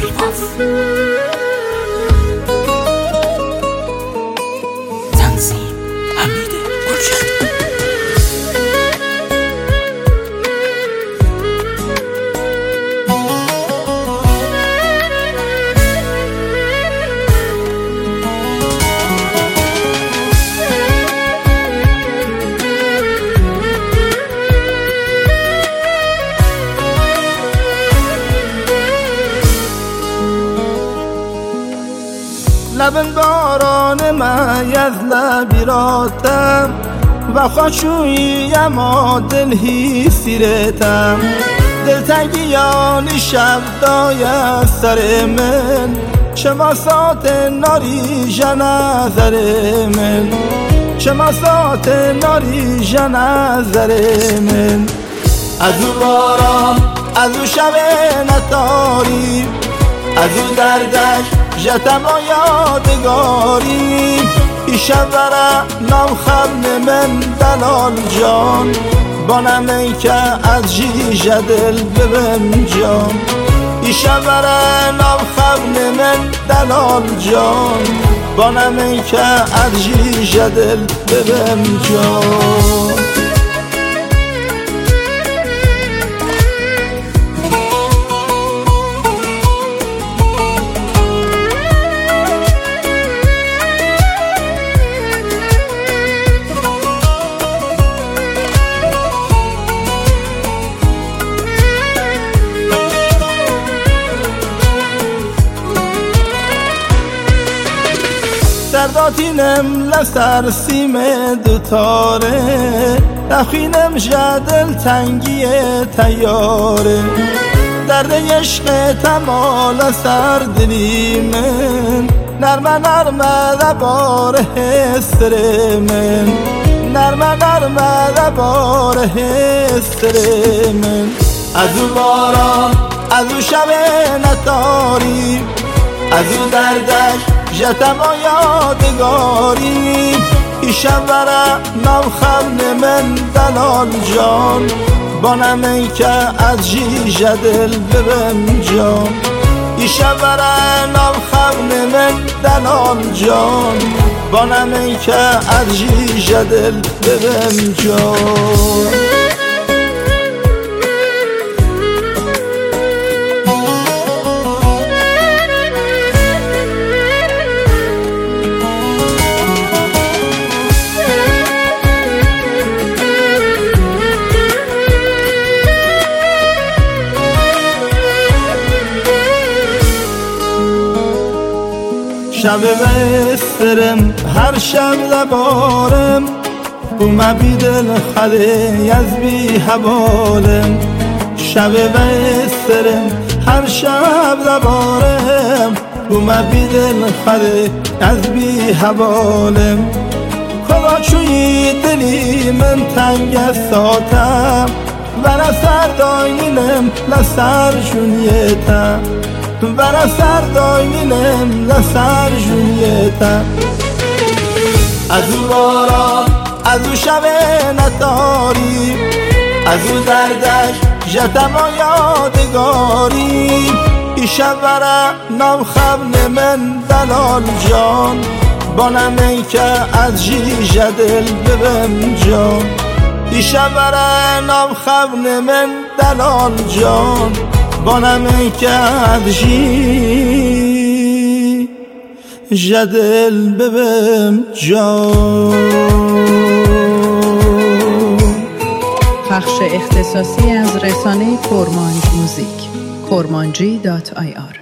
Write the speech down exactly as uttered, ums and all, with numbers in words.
کریموف تنظیم حمید گلشن. لب باران من از لبی راتم و خوشویم و دل هی سیرتم دلتنگیانی شب دای سر من شماسات ناری جن نظر من شماسات ناری جن نظر من از او باران از او شب نتاری از او دردش جتم و یادگاری ایشب برا نام خبن من دلال جان بانم ای که از جیجه دل ببم جان ایشب برا نام خبن من دلال جان بانم ای که از جیجه دل ببم جان. درداتینم لسر سیم دوتاره نخینم جدل تنگی تیاره درد عشق تمال سر دلی من نرمه نرمه دبار حسر من نرمه نرمه دبار حسر من از او باران از او شب نتاری از او دردش جتم و یادگاری ایشب برا نام خبن من دلال جان بانم ای که از جیجه دل ببم جان ایشب برا نام خبن من دلال جان بانم ای که از جیجه دل ببم جان. شب بسترم هر شب لبارم بوم بی دل خده از بی حوالم شب بسترم هر شب لبارم بوم بی دل خده از بی حوالم خدا چوی دلی من تنگ ساتم و نسر داینم لسر جونیتم برا سر داینم لسر جونیتم از او باران از او شب نتاری از او دردش جتم و یادگاری ایشب برا نام خبن من دلال جان بانم ای که از جیجه دل ببم جان ایشب برا نام خبن من دلال جان بانم ای که از جیجه دل ببم جان. پخش اختصاصی از رسانه کرمانج موزیک کرمانجی دات آی آر